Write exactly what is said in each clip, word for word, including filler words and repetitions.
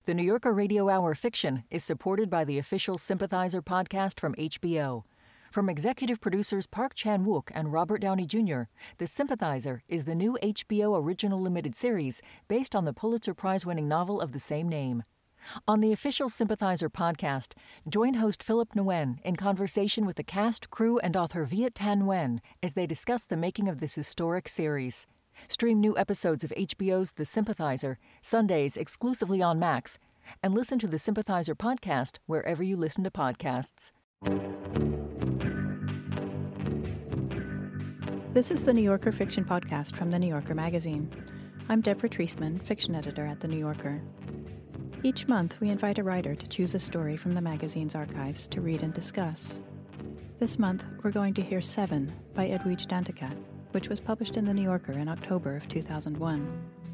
The New Yorker Radio Hour Fiction is supported by the official Sympathizer podcast from H B O. From executive producers Park Chan-wook and Robert Downey Junior, The Sympathizer is the new H B O original limited series based on the Pulitzer Prize-winning novel of the same name. On the official Sympathizer podcast, join host Philip Nguyen in conversation with the cast, crew, and author Viet Thanh Nguyen as they discuss the making of this historic series. Stream new episodes of H B O's The Sympathizer, Sundays exclusively on Max, and listen to The Sympathizer podcast wherever you listen to podcasts. This is the New Yorker Fiction Podcast from The New Yorker magazine. I'm Deborah Treisman, fiction editor at The New Yorker. Each month, we invite a writer to choose a story from the magazine's archives to read and discuss. This month, we're going to hear Seven by Edwidge Danticat, which was published in The New Yorker in October of two thousand one.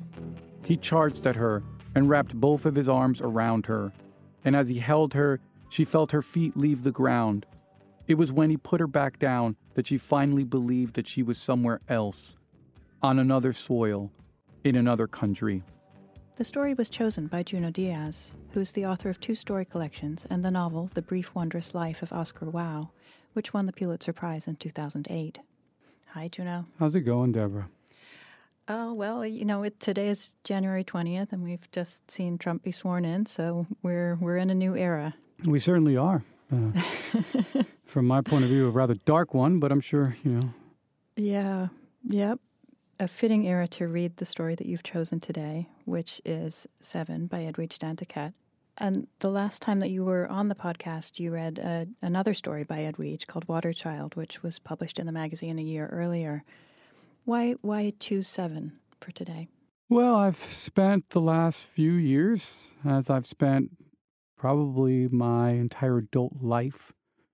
He charged at her and wrapped both of his arms around her, and as he held her, she felt her feet leave the ground. It was when he put her back down that she finally believed that she was somewhere else, on another soil, in another country. The story was chosen by Junot Diaz, who is the author of two story collections and the novel The Brief Wondrous Life of Oscar Wilde, which won the Pulitzer Prize in two thousand eight. Hi, Junot. How's it going, Deborah? Oh, well, you know, it, today is January twentieth, and we've just seen Trump be sworn in, so we're we're in a new era. We certainly are. Uh, from my point of view, a rather dark one, but I'm sure, you know. Yeah, yep. A fitting era to read the story that you've chosen today, which is Seven by Edwidge Danticat. And the last time that you were on the podcast, you read uh, another story by Edwidge called Water Child, which was published in the magazine a year earlier. Why why choose Seven for today? Well, I've spent the last few years, as I've spent probably my entire adult life,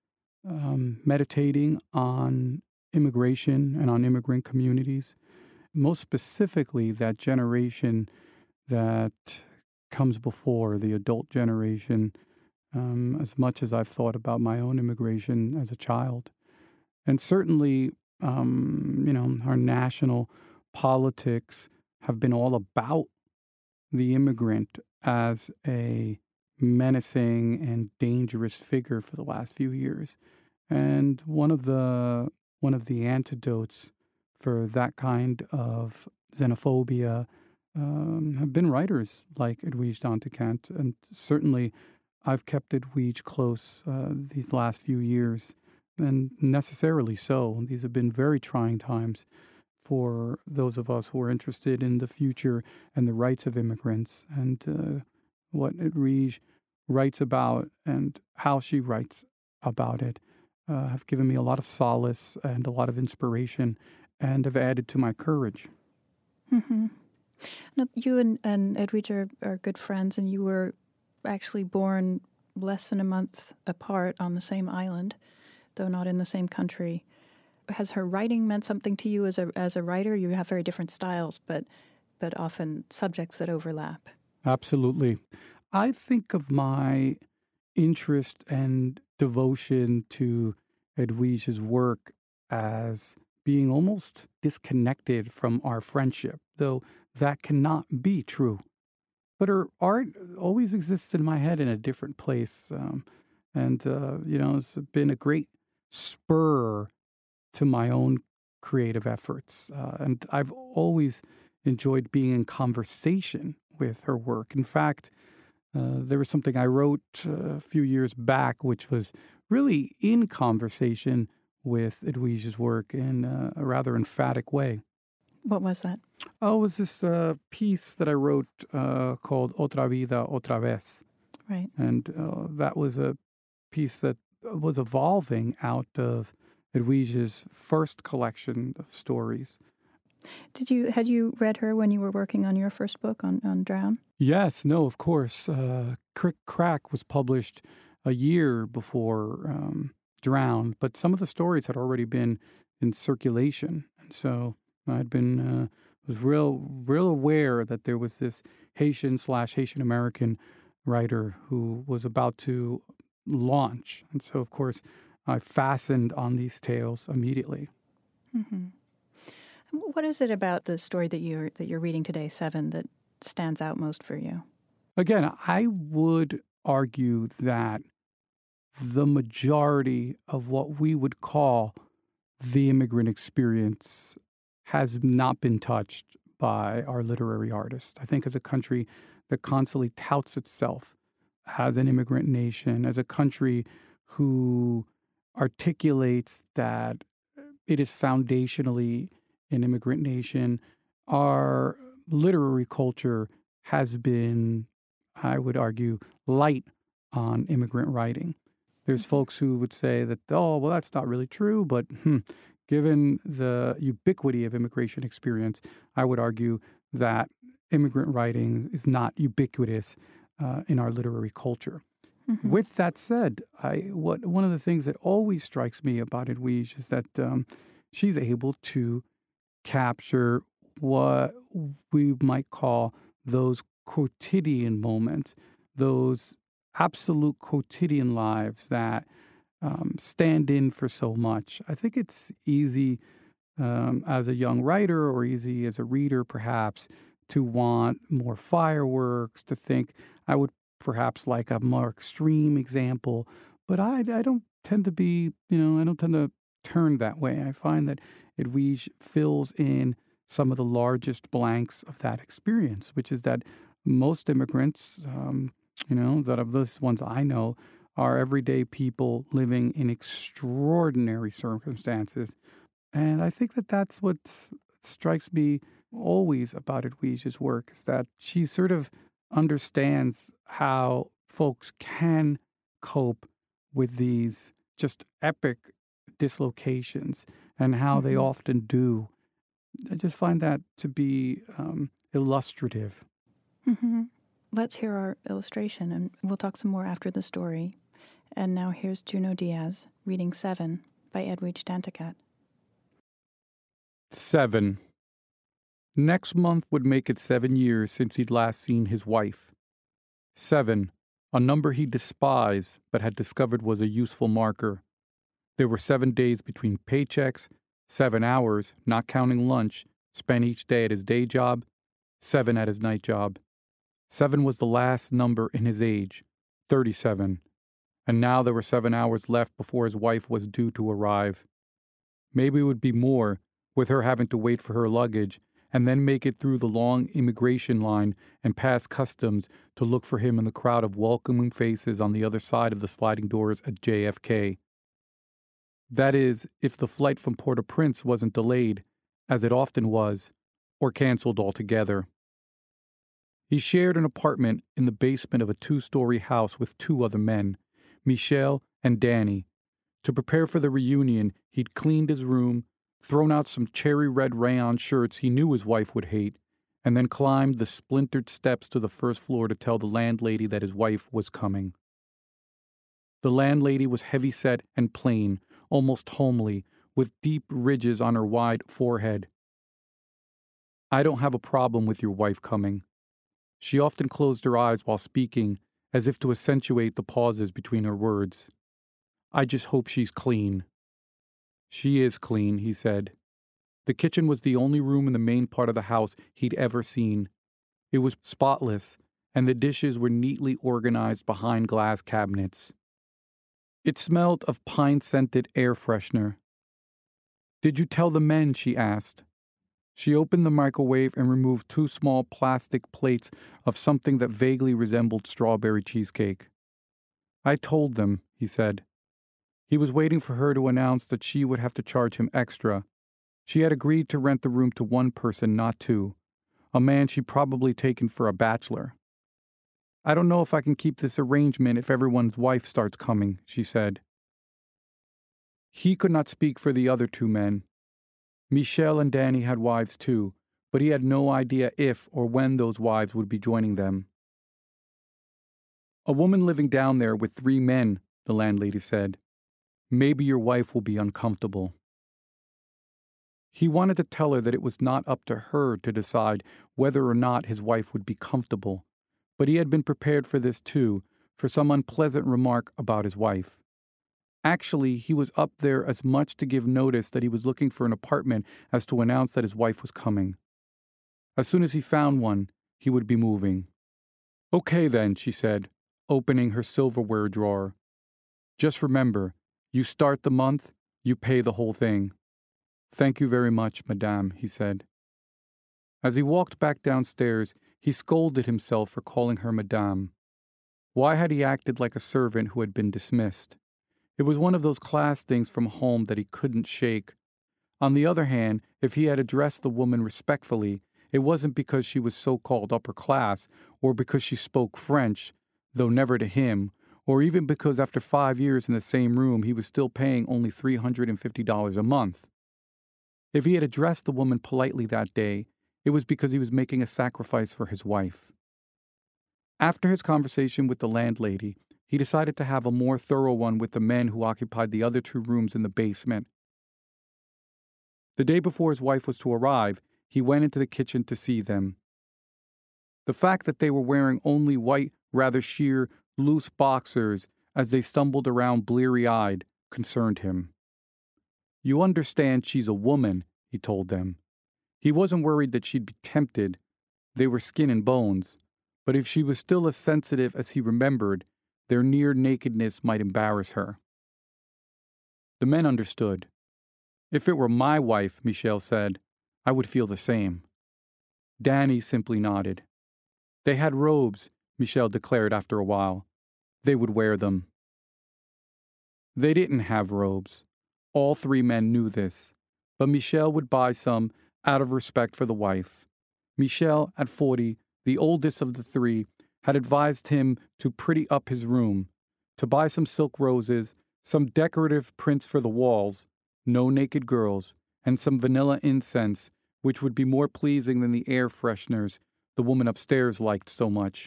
um, meditating on immigration and on immigrant communities, most specifically that generation that comes before the adult generation, um, as much as I've thought about my own immigration as a child. And certainly, um, you know, our national politics have been all about the immigrant as a menacing and dangerous figure for the last few years. And one of the one of the antidotes for that kind of xenophobia um, have been writers like Edwidge Danticat, and certainly I've kept Edwidge close uh, these last few years, and necessarily so. These have been very trying times for those of us who are interested in the future and the rights of immigrants, and uh, what Edwidge writes about and how she writes about it uh, have given me a lot of solace and a lot of inspiration, and have added to my courage. Mm-hmm. Now, you and, and Edwidge are, are good friends, and you were actually born less than a month apart on the same island, though not in the same country. Has her writing meant something to you as a as a writer? You have very different styles, but but often subjects that overlap. Absolutely. I think of my interest and devotion to Edwidge's work as being almost disconnected from our friendship, though that cannot be true. But her art always exists in my head in a different place. Um, and, uh, you know, it's been a great spur to my own creative efforts. Uh, and I've always enjoyed being in conversation with her work. In fact, uh, there was something I wrote uh, a few years back, which was really in conversation with Edwidge's work in uh, a rather emphatic way. What was that? Oh, it was this uh, piece that I wrote uh, called Otra Vida, Otra Vez. Right. And uh, that was a piece that was evolving out of Edwidge's first collection of stories. Did you had you read her when you were working on your first book on, on Drown? Yes, no, of course. Uh, Crick Crack was published a year before um, Drowned, but some of the stories had already been in circulation, and so I'd been uh, was real real aware that there was this Haitian slash Haitian American writer who was about to launch, and so of course I fastened on these tales immediately. Mm-hmm. What is it about the story that you're that you're reading today, Seven, that stands out most for you? Again, I would argue that the majority of what we would call the immigrant experience has not been touched by our literary artists. I think as a country that constantly touts itself as an immigrant nation, as a country who articulates that it is foundationally an immigrant nation, our literary culture has been, I would argue, light on immigrant writing. There's folks who would say that, oh, well, that's not really true, but hmm, given the ubiquity of immigration experience, I would argue that immigrant writing is not ubiquitous uh, in our literary culture. Mm-hmm. With that said, I what one of the things that always strikes me about Edwige is that um, she's able to capture what we might call those quotidian moments, those absolute quotidian lives that um, stand in for so much. I think it's easy um, as a young writer or easy as a reader, perhaps, to want more fireworks, to think I would perhaps like a more extreme example. But I, I don't tend to be, you know, I don't tend to turn that way. I find that Edwige fills in some of the largest blanks of that experience, which is that most immigrants, um, you know, that of those ones I know, are everyday people living in extraordinary circumstances. And I think that that's what strikes me always about Edwige's work, is that she sort of understands how folks can cope with these just epic dislocations and how mm-hmm. they often do. I just find that to be um, illustrative. Mm-hmm. Let's hear our illustration, and we'll talk some more after the story. And now here's Junot Diaz reading Seven by Edwige Danticat. Seven. Next month would make it seven years since he'd last seen his wife. Seven, a number he despised but had discovered was a useful marker. There were seven days between paychecks, seven hours, not counting lunch, spent each day at his day job, seven at his night job. Seven was the last number in his age, thirty-seven, and now there were seven hours left before his wife was due to arrive. Maybe it would be more, with her having to wait for her luggage and then make it through the long immigration line and pass customs to look for him in the crowd of welcoming faces on the other side of the sliding doors at J F K. That is, if the flight from Port-au-Prince wasn't delayed, as it often was, or canceled altogether. He shared an apartment in the basement of a two-story house with two other men, Michel and Danny. To prepare for the reunion, he'd cleaned his room, thrown out some cherry-red rayon shirts he knew his wife would hate, and then climbed the splintered steps to the first floor to tell the landlady that his wife was coming. The landlady was heavy-set and plain, almost homely, with deep ridges on her wide forehead. I don't have a problem with your wife coming. She often closed her eyes while speaking, as if to accentuate the pauses between her words. I just hope she's clean. She is clean, he said. The kitchen was the only room in the main part of the house he'd ever seen. It was spotless, and the dishes were neatly organized behind glass cabinets. It smelled of pine-scented air freshener. Did you tell the men? She asked. She opened the microwave and removed two small plastic plates of something that vaguely resembled strawberry cheesecake. I told them, he said. He was waiting for her to announce that she would have to charge him extra. She had agreed to rent the room to one person, not two, a man she'd probably taken for a bachelor. I don't know if I can keep this arrangement if everyone's wife starts coming, she said. He could not speak for the other two men. Michel and Danny had wives too, but he had no idea if or when those wives would be joining them. A woman living down there with three men, the landlady said. Maybe your wife will be uncomfortable. He wanted to tell her that it was not up to her to decide whether or not his wife would be comfortable, but he had been prepared for this too, for some unpleasant remark about his wife. Actually, he was up there as much to give notice that he was looking for an apartment as to announce that his wife was coming. As soon as he found one, he would be moving. Okay then, she said, opening her silverware drawer. Just remember, you start the month, you pay the whole thing. Thank you very much, madame, he said. As he walked back downstairs, he scolded himself for calling her madame. Why had he acted like a servant who had been dismissed? It was one of those class things from home that he couldn't shake. On the other hand, if he had addressed the woman respectfully, it wasn't because she was so-called upper class, or because she spoke French, though never to him, or even because after five years in the same room he was still paying only three hundred fifty dollars a month. If he had addressed the woman politely that day, it was because he was making a sacrifice for his wife. After his conversation with the landlady, he decided to have a more thorough one with the men who occupied the other two rooms in the basement. The day before his wife was to arrive, he went into the kitchen to see them. The fact that they were wearing only white, rather sheer, loose boxers as they stumbled around bleary-eyed concerned him. You understand she's a woman, he told them. He wasn't worried that she'd be tempted. They were skin and bones. But if she was still as sensitive as he remembered, their near nakedness might embarrass her. The men understood. If it were my wife, Michel said, I would feel the same. Danny simply nodded. They had robes, Michel declared after a while. They would wear them. They didn't have robes. All three men knew this, but Michel would buy some out of respect for the wife. Michel, at forty, the oldest of the three, had advised him to pretty up his room, to buy some silk roses, some decorative prints for the walls, no naked girls, and some vanilla incense, which would be more pleasing than the air fresheners the woman upstairs liked so much.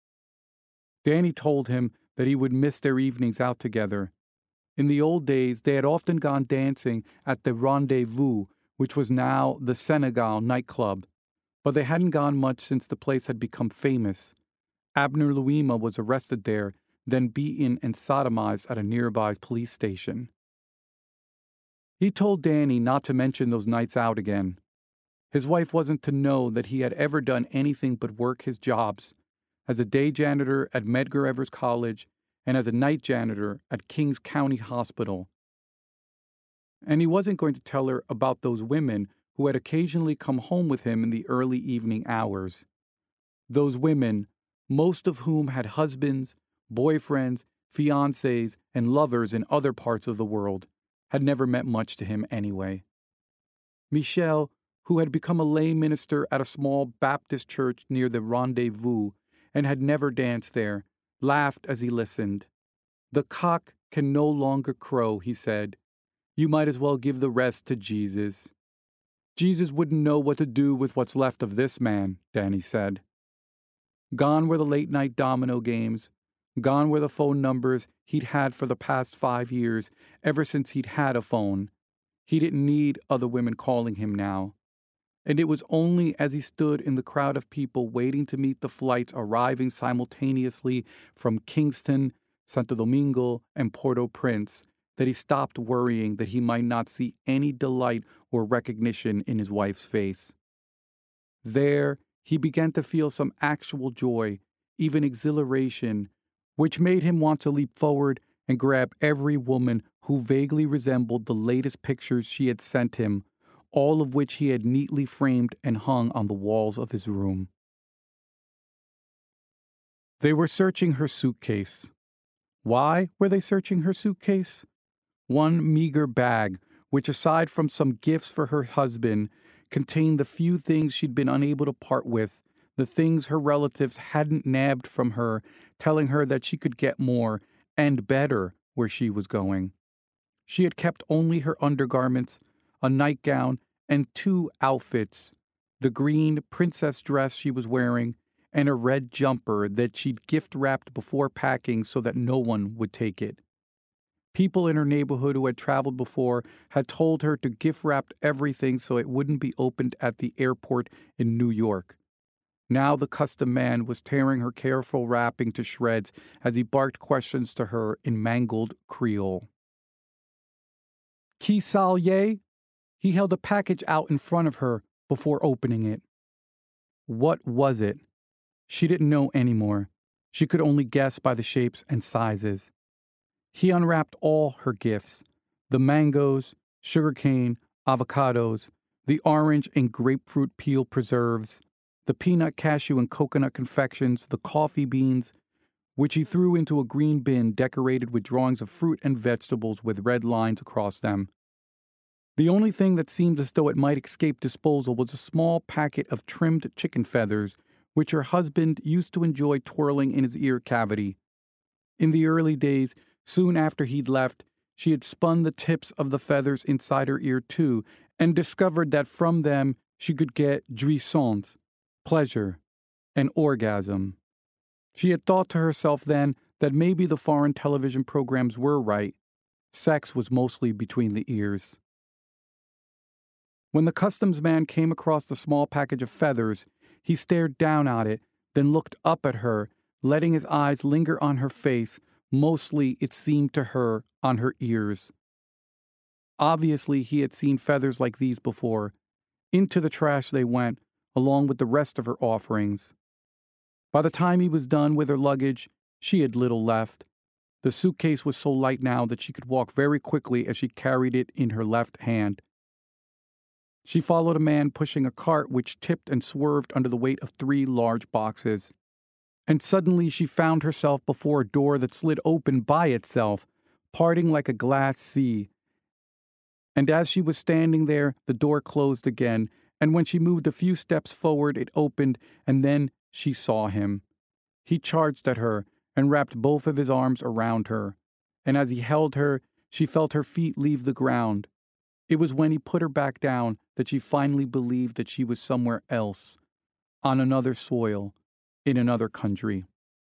Danny told him that he would miss their evenings out together. In the old days, they had often gone dancing at the Rendezvous, which was now the Senegal nightclub, but they hadn't gone much since the place had become famous. Abner Louima was arrested there, then beaten and sodomized at a nearby police station. He told Danny not to mention those nights out again. His wife wasn't to know that he had ever done anything but work his jobs, as a day janitor at Medgar Evers College and as a night janitor at Kings County Hospital. And he wasn't going to tell her about those women who had occasionally come home with him in the early evening hours. Those women, most of whom had husbands, boyfriends, fiancés, and lovers in other parts of the world, had never meant much to him anyway. Michel, who had become a lay minister at a small Baptist church near the Rendezvous and had never danced there, laughed as he listened. The cock can no longer crow, he said. You might as well give the rest to Jesus. Jesus wouldn't know what to do with what's left of this man, Danny said. Gone were the late-night domino games. Gone were the phone numbers he'd had for the past five years, ever since he'd had a phone. He didn't need other women calling him now. And it was only as he stood in the crowd of people waiting to meet the flights arriving simultaneously from Kingston, Santo Domingo, and Port-au-Prince that he stopped worrying that he might not see any delight or recognition in his wife's face. There, he began to feel some actual joy, even exhilaration, which made him want to leap forward and grab every woman who vaguely resembled the latest pictures she had sent him, all of which he had neatly framed and hung on the walls of his room. They were searching her suitcase. Why were they searching her suitcase? One meager bag, which aside from some gifts for her husband, contained the few things she'd been unable to part with, the things her relatives hadn't nabbed from her, telling her that she could get more and better where she was going. She had kept only her undergarments, a nightgown, and two outfits, the green princess dress she was wearing, and a red jumper that she'd gift-wrapped before packing so that no one would take it. People in her neighborhood who had traveled before had told her to gift-wrap everything so it wouldn't be opened at the airport in New York. Now the custom man was tearing her careful wrapping to shreds as he barked questions to her in mangled Creole. Qui saliez? He held a package out in front of her before opening it. What was it? She didn't know anymore. She could only guess by the shapes and sizes. He unwrapped all her gifts, the mangoes, sugarcane, avocados, the orange and grapefruit peel preserves, the peanut, cashew, and coconut confections, the coffee beans, which he threw into a green bin decorated with drawings of fruit and vegetables with red lines across them. The only thing that seemed as though it might escape disposal was a small packet of trimmed chicken feathers, which her husband used to enjoy twirling in his ear cavity. In the early days, soon after he'd left, she had spun the tips of the feathers inside her ear too, and discovered that from them she could get jouissance, pleasure, and orgasm. She had thought to herself then that maybe the foreign television programs were right. Sex was mostly between the ears. When the customs man came across the small package of feathers, he stared down at it, then looked up at her, letting his eyes linger on her face, mostly, it seemed to her, on her ears. Obviously, he had seen feathers like these before. Into the trash they went, along with the rest of her offerings. By the time he was done with her luggage, she had little left. The suitcase was so light now that she could walk very quickly as she carried it in her left hand. She followed a man pushing a cart which tipped and swerved under the weight of three large boxes. And suddenly she found herself before a door that slid open by itself, parting like a glass sea. And as she was standing there, the door closed again, and when she moved a few steps forward, it opened, and then she saw him. He charged at her and wrapped both of his arms around her, and as he held her, she felt her feet leave the ground. It was when he put her back down that she finally believed that she was somewhere else, on another soil, in another country.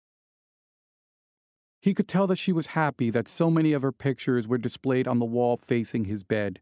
He could tell that she was happy that so many of her pictures were displayed on the wall facing his bed.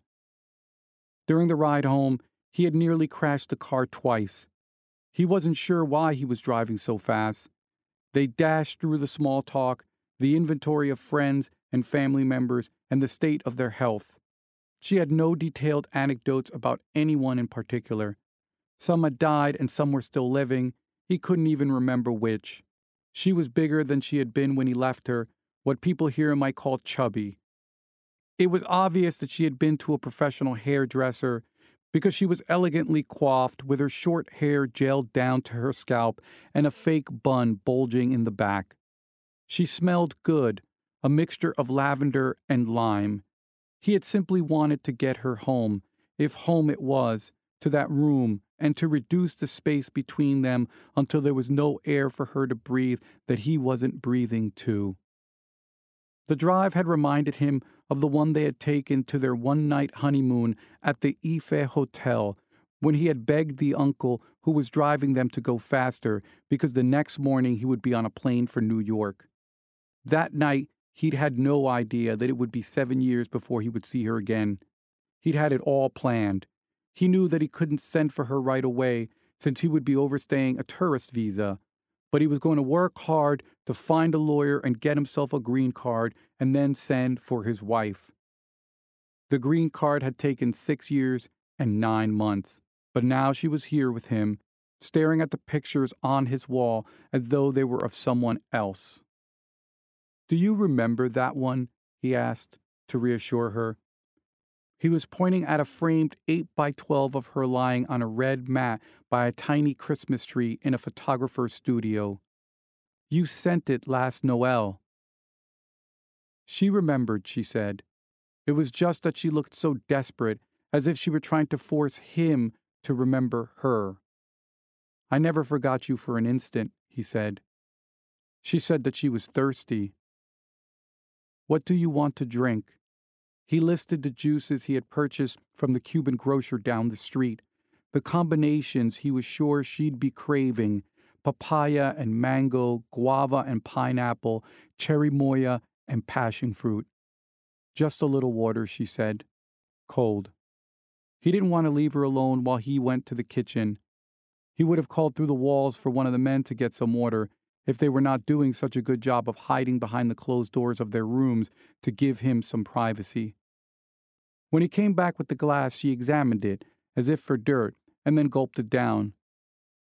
During the ride home, he had nearly crashed the car twice. He wasn't sure why he was driving so fast. They dashed through the small talk, the inventory of friends and family members, and the state of their health. She had no detailed anecdotes about anyone in particular. Some had died and some were still living. He couldn't even remember which. She was bigger than she had been when he left her, what people here might call chubby. It was obvious that she had been to a professional hairdresser because she was elegantly coiffed with her short hair gelled down to her scalp and a fake bun bulging in the back. She smelled good, a mixture of lavender and lime. He had simply wanted to get her home, if home it was, to that room, and to reduce the space between them until there was no air for her to breathe that he wasn't breathing too. The drive had reminded him of the one they had taken to their one-night honeymoon at the Ife Hotel, when he had begged the uncle who was driving them to go faster because the next morning he would be on a plane for New York. That night, he'd had no idea that it would be seven years before he would see her again. He'd had it all planned. He knew that he couldn't send for her right away since he would be overstaying a tourist visa, but he was going to work hard to find a lawyer and get himself a green card and then send for his wife. The green card had taken six years and nine months, but now she was here with him, staring at the pictures on his wall as though they were of someone else. "Do you remember that one?" he asked, to reassure her. He was pointing at a framed eight by twelve of her lying on a red mat by a tiny Christmas tree in a photographer's studio. "You sent it last Noel." She remembered, she said. It was just that she looked so desperate, as if she were trying to force him to remember her. "I never forgot you for an instant," he said. She said that she was thirsty. "What do you want to drink?" He listed the juices he had purchased from the Cuban grocer down the street, the combinations he was sure she'd be craving: papaya and mango, guava and pineapple, cherry moya and passion fruit. "Just a little water," she said. Cold. He didn't want to leave her alone while he went to the kitchen. He would have called through the walls for one of the men to get some water if they were not doing such a good job of hiding behind the closed doors of their rooms to give him some privacy. When he came back with the glass, she examined it, as if for dirt, and then gulped it down.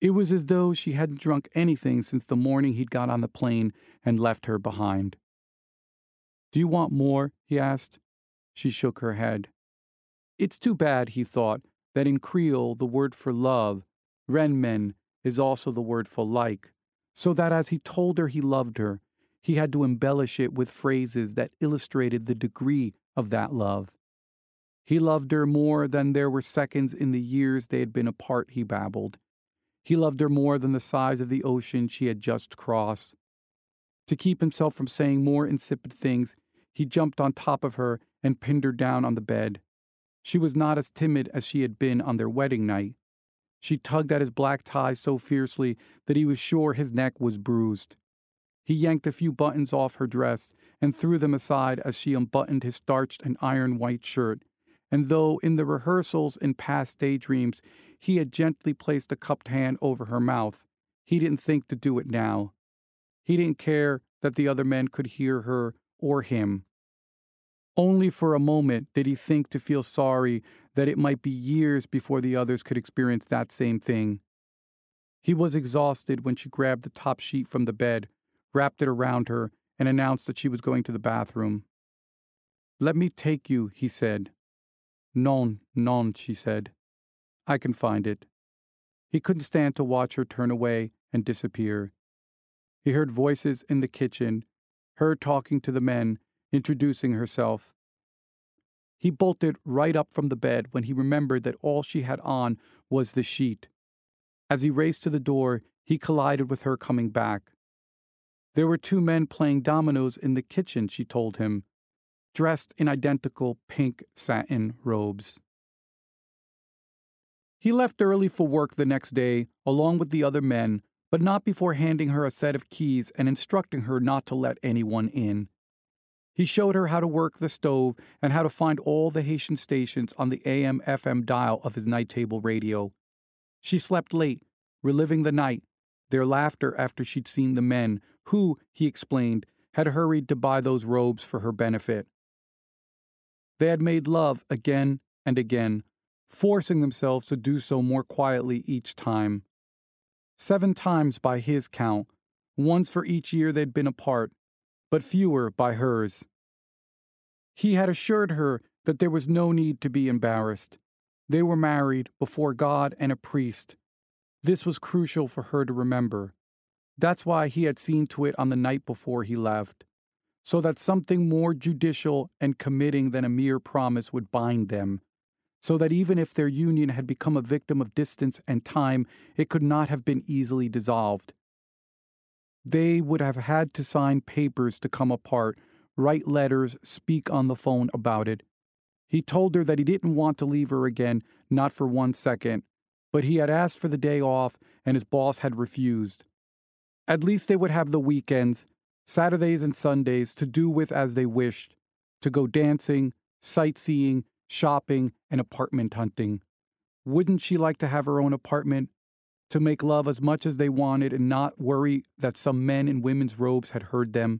It was as though she hadn't drunk anything since the morning he'd got on the plane and left her behind. "Do you want more?" he asked. She shook her head. It's too bad, he thought, that in Creole the word for love, renmen, is also the word for like, so that as he told her he loved her, he had to embellish it with phrases that illustrated the degree of that love. He loved her more than there were seconds in the years they had been apart, he babbled. He loved her more than the size of the ocean she had just crossed. To keep himself from saying more insipid things, he jumped on top of her and pinned her down on the bed. She was not as timid as she had been on their wedding night. She tugged at his black tie so fiercely that he was sure his neck was bruised. He yanked a few buttons off her dress and threw them aside as she unbuttoned his starched and iron white shirt, and though in the rehearsals and past daydreams he had gently placed a cupped hand over her mouth, he didn't think to do it now. He didn't care that the other men could hear her or him. Only for a moment did he think to feel sorry that it might be years before the others could experience that same thing. He was exhausted when she grabbed the top sheet from the bed, wrapped it around her, and announced that she was going to the bathroom. "Let me take you," he said. "Non, non," she said. "I can find it." He couldn't stand to watch her turn away and disappear. He heard voices in the kitchen, her talking to the men, introducing herself. He bolted right up from the bed when he remembered that all she had on was the sheet. As he raced to the door, he collided with her coming back. There were two men playing dominoes in the kitchen, she told him, dressed in identical pink satin robes. He left early for work the next day, along with the other men, but not before handing her a set of keys and instructing her not to let anyone in. He showed her how to work the stove and how to find all the Haitian stations on the A M F M dial of his night table radio. She slept late, reliving the night, their laughter after she'd seen the men, who, he explained, had hurried to buy those robes for her benefit. They had made love again and again, forcing themselves to do so more quietly each time. Seven times by his count, once for each year they'd been apart, but fewer by hers. He had assured her that there was no need to be embarrassed. They were married before God and a priest. This was crucial for her to remember. That's why he had seen to it on the night before he left, so that something more judicial and committing than a mere promise would bind them, so that even if their union had become a victim of distance and time, it could not have been easily dissolved. They would have had to sign papers to come apart, write letters, speak on the phone about it. He told her that he didn't want to leave her again, not for one second, but he had asked for the day off and his boss had refused. At least they would have the weekends, Saturdays and Sundays, to do with as they wished, to go dancing, sightseeing, shopping, and apartment hunting. Wouldn't she like to have her own apartment? To make love as much as they wanted and not worry that some men in women's robes had heard them?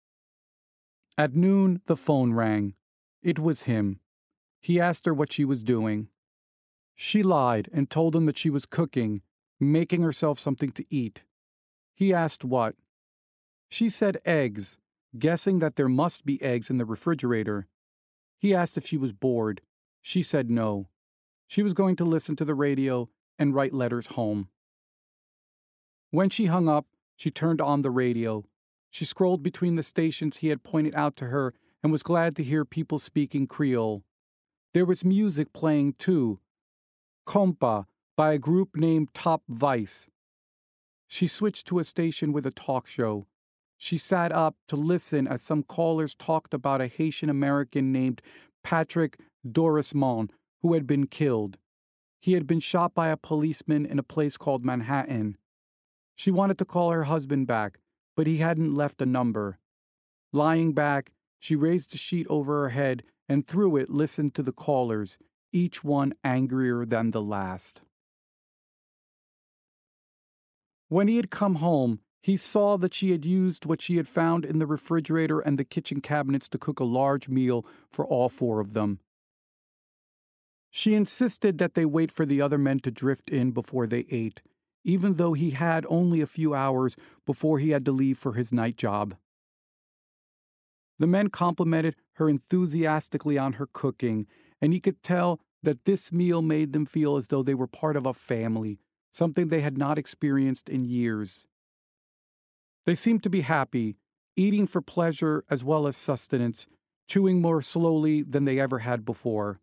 At noon, the phone rang. It was him. He asked her what she was doing. She lied and told him that she was cooking, making herself something to eat. He asked what. She said eggs, guessing that there must be eggs in the refrigerator. He asked if she was bored. She said no. She was going to listen to the radio and write letters home. When she hung up, she turned on the radio. She scrolled between the stations he had pointed out to her and was glad to hear people speaking Creole. There was music playing, too. Compa, by a group named Top Vice. She switched to a station with a talk show. She sat up to listen as some callers talked about a Haitian American named Patrick Dorismont who had been killed. He had been shot by a policeman in a place called Manhattan. She wanted to call her husband back, but he hadn't left a number. Lying back, she raised a sheet over her head and through it listened to the callers, each one angrier than the last. When he had come home, he saw that she had used what she had found in the refrigerator and the kitchen cabinets to cook a large meal for all four of them. She insisted that they wait for the other men to drift in before they ate, even though he had only a few hours before he had to leave for his night job. The men complimented her enthusiastically on her cooking, and he could tell that this meal made them feel as though they were part of a family, something they had not experienced in years. They seemed to be happy, eating for pleasure as well as sustenance, chewing more slowly than they ever had before.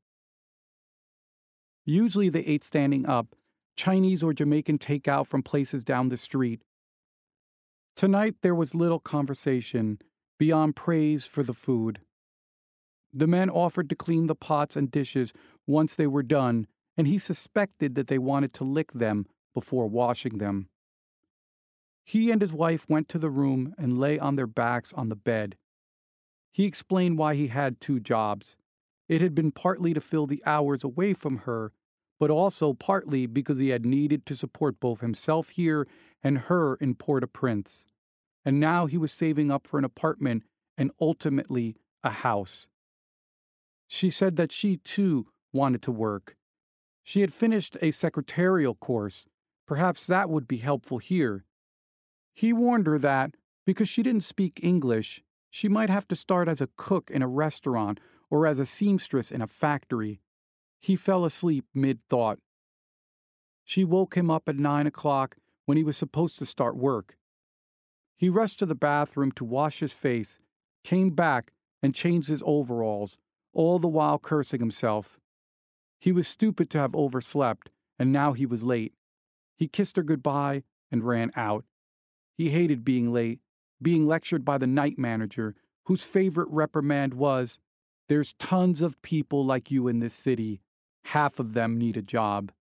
Usually they ate standing up, Chinese or Jamaican takeout from places down the street. Tonight there was little conversation, beyond praise for the food. The men offered to clean the pots and dishes once they were done, and he suspected that they wanted to lick them before washing them. He and his wife went to the room and lay on their backs on the bed. He explained why he had two jobs. It had been partly to fill the hours away from her, but also partly because he had needed to support both himself here and her in Port-au-Prince. And now he was saving up for an apartment and ultimately a house. She said that she, too, wanted to work. She had finished a secretarial course. Perhaps that would be helpful here. He warned her that, because she didn't speak English, she might have to start as a cook in a restaurant or as a seamstress in a factory. He fell asleep mid-thought. She woke him up at nine o'clock when he was supposed to start work. He rushed to the bathroom to wash his face, came back and changed his overalls, all the while cursing himself. He was stupid to have overslept, and now he was late. He kissed her goodbye and ran out. He hated being late, being lectured by the night manager, whose favorite reprimand was, "There's tons of people like you in this city. Half of them need a job."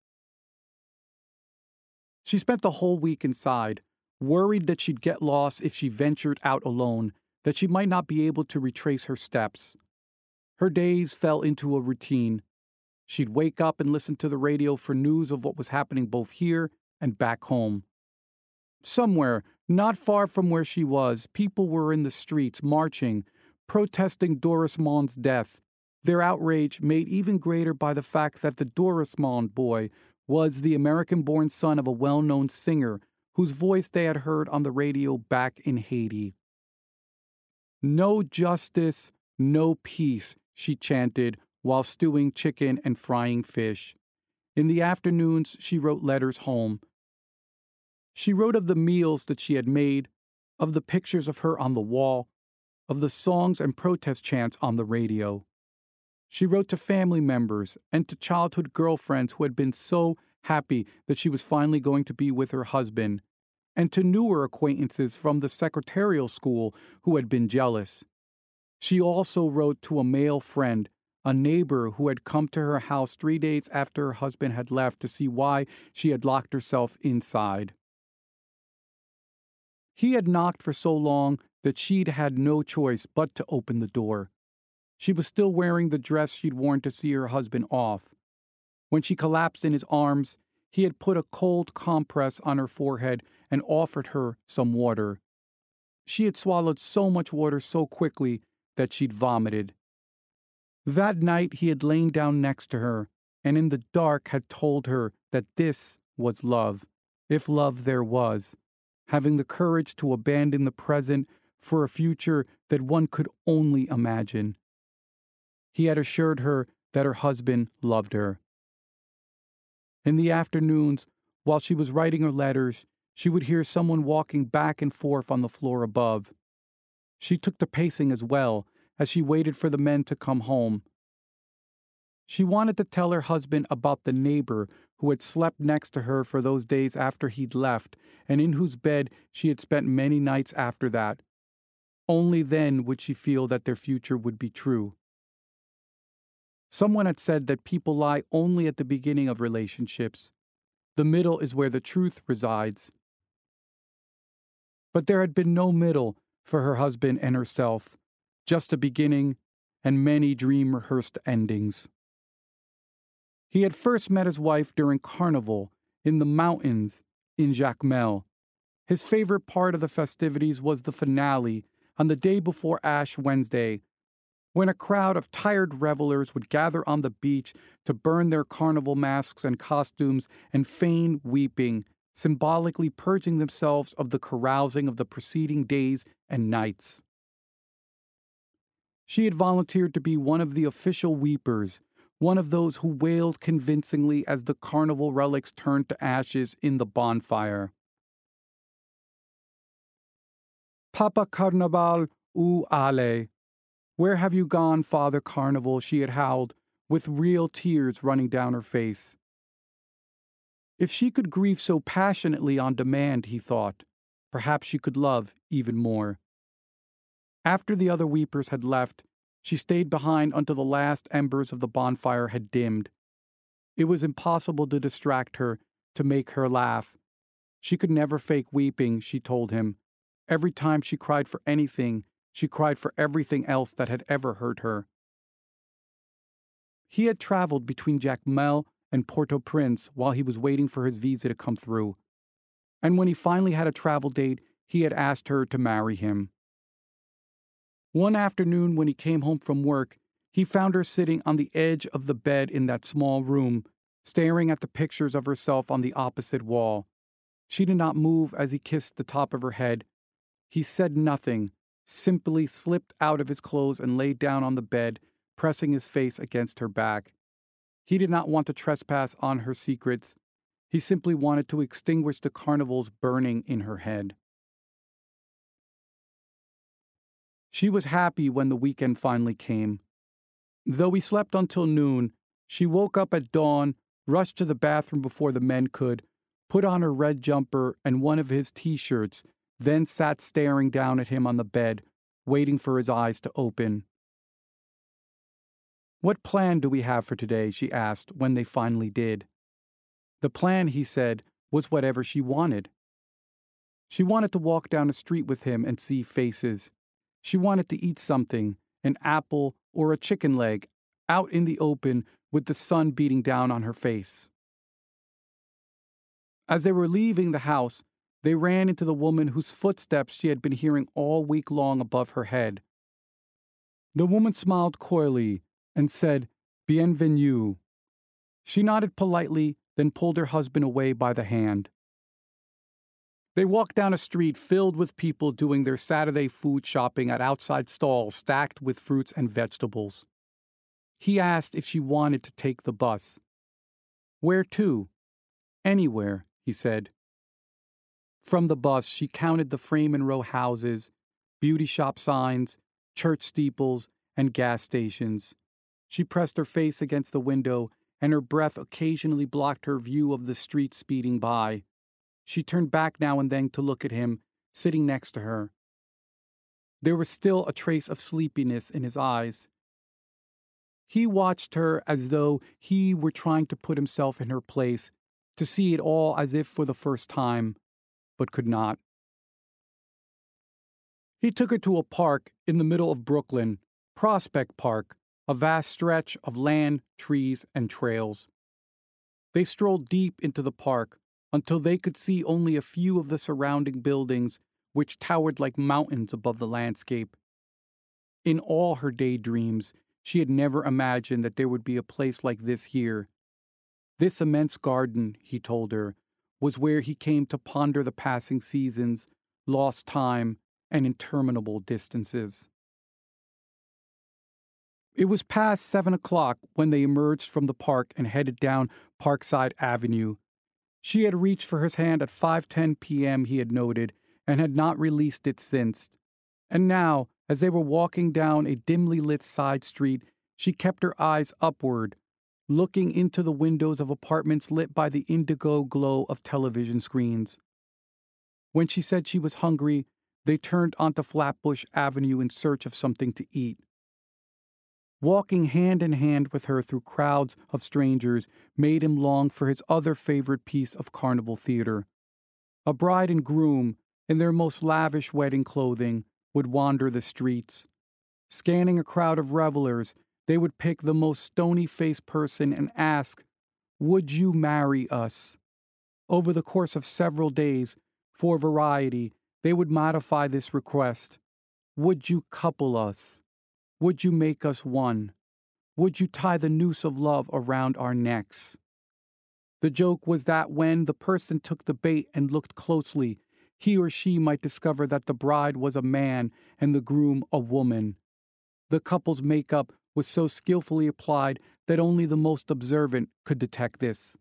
She spent the whole week inside, worried that she'd get lost if she ventured out alone, that she might not be able to retrace her steps. Her days fell into a routine. She'd wake up and listen to the radio for news of what was happening both here and back home. Somewhere, not far from where she was, people were in the streets marching, protesting Doris Mond's death, their outrage made even greater by the fact that the Doris Mond boy was the American-born son of a well-known singer whose voice they had heard on the radio back in Haiti. "No justice, no peace," she chanted while stewing chicken and frying fish. In the afternoons, she wrote letters home. She wrote of the meals that she had made, of the pictures of her on the wall, of the songs and protest chants on the radio. She wrote to family members and to childhood girlfriends who had been so happy that she was finally going to be with her husband, and to newer acquaintances from the secretarial school who had been jealous. She also wrote to a male friend, a neighbor who had come to her house three days after her husband had left to see why she had locked herself inside. He had knocked for so long that she'd had no choice but to open the door. She was still wearing the dress she'd worn to see her husband off. When she collapsed in his arms, he had put a cold compress on her forehead and offered her some water. She had swallowed so much water so quickly that she'd vomited. That night he had lain down next to her, and in the dark had told her that this was love, if love there was, having the courage to abandon the present for a future that one could only imagine. He had assured her that her husband loved her. In the afternoons, while she was writing her letters, she would hear someone walking back and forth on the floor above. She took to pacing as well, as she waited for the men to come home. She wanted to tell her husband about the neighbor who had slept next to her for those days after he'd left, and in whose bed she had spent many nights after that. Only then would she feel that their future would be true. Someone had said that people lie only at the beginning of relationships. The middle is where the truth resides. But there had been no middle for her husband and herself, just a beginning and many dream-rehearsed endings. He had first met his wife during Carnival in the mountains in Jacmel. His favorite part of the festivities was the finale on the day before Ash Wednesday, when a crowd of tired revelers would gather on the beach to burn their carnival masks and costumes and feign weeping symbolically purging themselves of the carousing of the preceding days and nights. She had volunteered to be one of the official weepers, one of those who wailed convincingly as the carnival relics turned to ashes in the bonfire. Papa Carnaval u ale. Where have you gone, Father Carnival? She had howled, with real tears running down her face. If she could grieve so passionately on demand, he thought, perhaps she could love even more. After the other weepers had left, she stayed behind until the last embers of the bonfire had dimmed. It was impossible to distract her, to make her laugh. She could never fake weeping, she told him. Every time she cried for anything, she cried for everything else that had ever hurt her. He had traveled between Jacmel and Port-au-Prince while he was waiting for his visa to come through. And when he finally had a travel date, he had asked her to marry him. One afternoon when he came home from work, he found her sitting on the edge of the bed in that small room, staring at the pictures of herself on the opposite wall. She did not move as he kissed the top of her head. He said nothing, simply slipped out of his clothes and lay down on the bed, pressing his face against her back. He did not want to trespass on her secrets. He simply wanted to extinguish the carnivals burning in her head. She was happy when the weekend finally came. Though he slept until noon, she woke up at dawn, rushed to the bathroom before the men could, put on her red jumper and one of his t-shirts, then sat staring down at him on the bed, waiting for his eyes to open. "What plan do we have for today?" she asked when they finally did. The plan, he said, was whatever she wanted. She wanted to walk down a street with him and see faces. She wanted to eat something, an apple or a chicken leg, out in the open with the sun beating down on her face. As they were leaving the house, they ran into the woman whose footsteps she had been hearing all week long above her head. The woman smiled coyly and said, "Bienvenue." She nodded politely, then pulled her husband away by the hand. They walked down a street filled with people doing their Saturday food shopping at outside stalls stacked with fruits and vegetables. He asked if she wanted to take the bus. "Where to?" "Anywhere," he said. From the bus, she counted the frame and row houses, beauty shop signs, church steeples, and gas stations. She pressed her face against the window, and her breath occasionally blocked her view of the street speeding by. She turned back now and then to look at him, sitting next to her. There was still a trace of sleepiness in his eyes. He watched her as though he were trying to put himself in her place, to see it all as if for the first time, but could not. He took her to a park in the middle of Brooklyn, Prospect Park, a vast stretch of land, trees, and trails. They strolled deep into the park until they could see only a few of the surrounding buildings, which towered like mountains above the landscape. In all her daydreams, she had never imagined that there would be a place like this here. This immense garden, he told her, was where he came to ponder the passing seasons, lost time, and interminable distances. It was past seven o'clock when they emerged from the park and headed down Parkside Avenue. She had reached for his hand at five ten p.m., he had noted, and had not released it since. And now, as they were walking down a dimly lit side street, she kept her eyes upward, looking into the windows of apartments lit by the indigo glow of television screens. When she said she was hungry, they turned onto Flatbush Avenue in search of something to eat. Walking hand in hand with her through crowds of strangers made him long for his other favorite piece of carnival theater. A bride and groom, in their most lavish wedding clothing, would wander the streets. Scanning a crowd of revelers, they would pick the most stony-faced person and ask, "Would you marry us?" Over the course of several days, for variety, they would modify this request. "Would you couple us? Would you make us one? Would you tie the noose of love around our necks?" The joke was that when the person took the bait and looked closely, he or she might discover that the bride was a man and the groom a woman. The couple's makeup was so skillfully applied that only the most observant could detect this.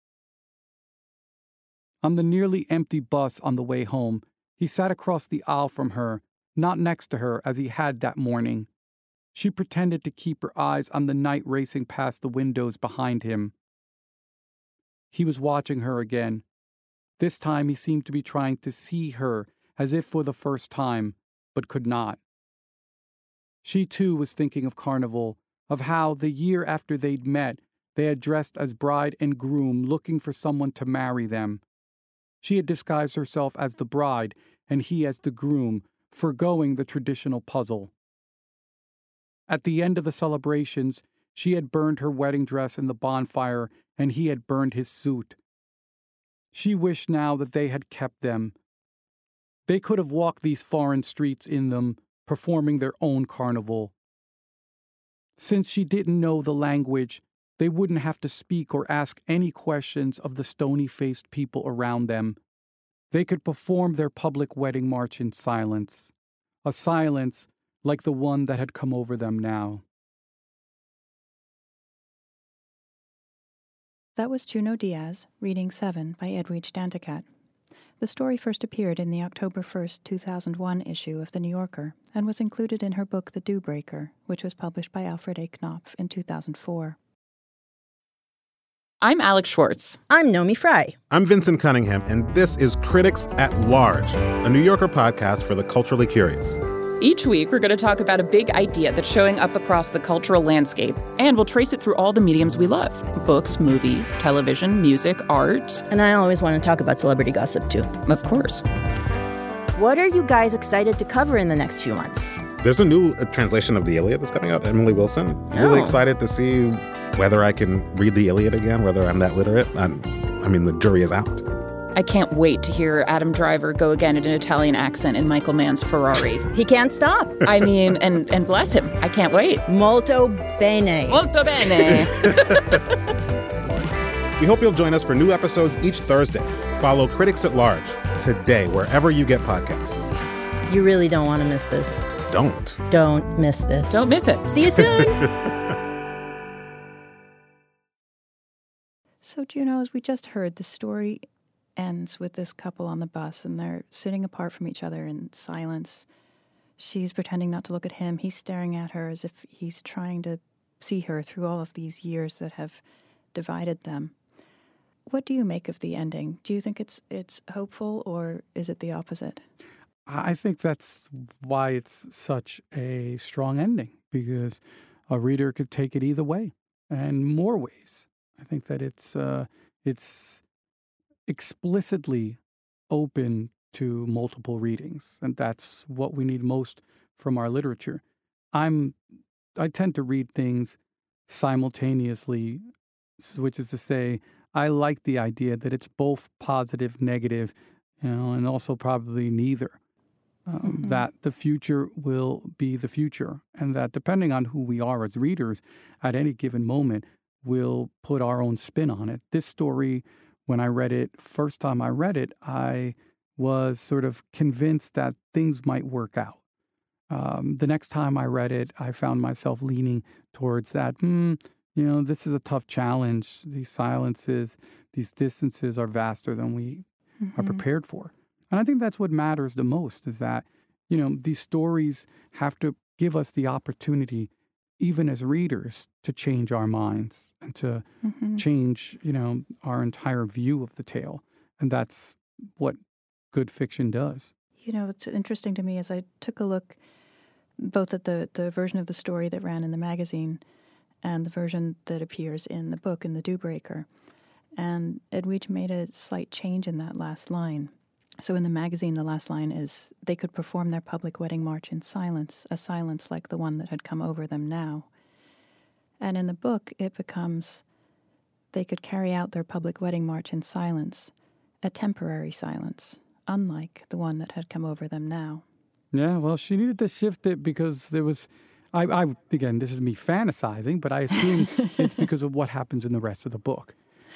On the nearly empty bus on the way home, he sat across the aisle from her, not next to her as he had that morning. She pretended to keep her eyes on the night racing past the windows behind him. He was watching her again. This time he seemed to be trying to see her as if for the first time, but could not. She too was thinking of Carnival, of how the year after they'd met, they had dressed as bride and groom looking for someone to marry them. She had disguised herself as the bride and he as the groom, forgoing the traditional puzzle. At the end of the celebrations, she had burned her wedding dress in the bonfire and he had burned his suit. She wished now that they had kept them. They could have walked these foreign streets in them, performing their own carnival. Since she didn't know the language, they wouldn't have to speak or ask any questions of the stony-faced people around them. They could perform their public wedding march in silence, a silence like the one that had come over them now. That was Junot Diaz reading Seven by Edwidge Danticat. The story first appeared in the October first, two thousand one issue of The New Yorker and was included in her book The Dew Breaker, which was published by Alfred A. Knopf in two thousand four. I'm Alex Schwartz. I'm Nomi Fry. I'm Vincent Cunningham, and this is Critics at Large, a New Yorker podcast for the culturally curious. Each week, we're going to talk about a big idea that's showing up across the cultural landscape, and we'll trace it through all the mediums we love. Books, movies, television, music, art. And I always want to talk about celebrity gossip, too. Of course. What are you guys excited to cover in the next few months? There's a new uh, translation of the Iliad that's coming out, Emily Wilson. Oh. Really excited to see whether I can read the Iliad again, whether I'm that literate. I'm, I mean, the jury is out. I can't wait to hear Adam Driver go again in an Italian accent in Michael Mann's Ferrari. He can't stop. I mean, and, and bless him. I can't wait. Molto bene. Molto bene. We hope you'll join us for new episodes each Thursday. Follow Critics at Large today, wherever you get podcasts. You really don't want to miss this. Don't. Don't miss this. Don't miss it. See you soon. So, Juno, as we just heard, the story ends with this couple on the bus, and they're sitting apart from each other in silence. She's pretending not to look at him. He's staring at her as if he's trying to see her through all of these years that have divided them. What do you make of the ending? Do you think it's it's hopeful, or is it the opposite? I think that's why it's such a strong ending, because a reader could take it either way, and more ways. I think that it's uh, it's explicitly open to multiple readings, and that's what we need most from our literature. I'm I tend to read things simultaneously, which is to say, I like the idea that it's both positive, negative, you know, and also probably neither. Um, mm-hmm. That the future will be the future, and that depending on who we are as readers at any given moment, we'll put our own spin on it. This story, when I read it, first time I read it, I was sort of convinced that things might work out. Um, the next time I read it, I found myself leaning towards that, hmm, you know, this is a tough challenge. These silences, these distances are vaster than we mm-hmm. are prepared for. And I think that's what matters the most, is that, you know, these stories have to give us the opportunity, even as readers, to change our minds and to mm-hmm. change, you know, our entire view of the tale. And that's what good fiction does. You know, it's interesting to me as I took a look both at the, the version of the story that ran in the magazine and the version that appears in the book, in The Dew Breaker. And Edwidge made a slight change in that last line. So in the magazine, the last line is, they could perform their public wedding march in silence, a silence like the one that had come over them now. And in the book, it becomes, they could carry out their public wedding march in silence, a temporary silence, unlike the one that had come over them now. Yeah, well, she needed to shift it because there was, I, I again, this is me fantasizing, but I assume it's because of what happens in the rest of the book.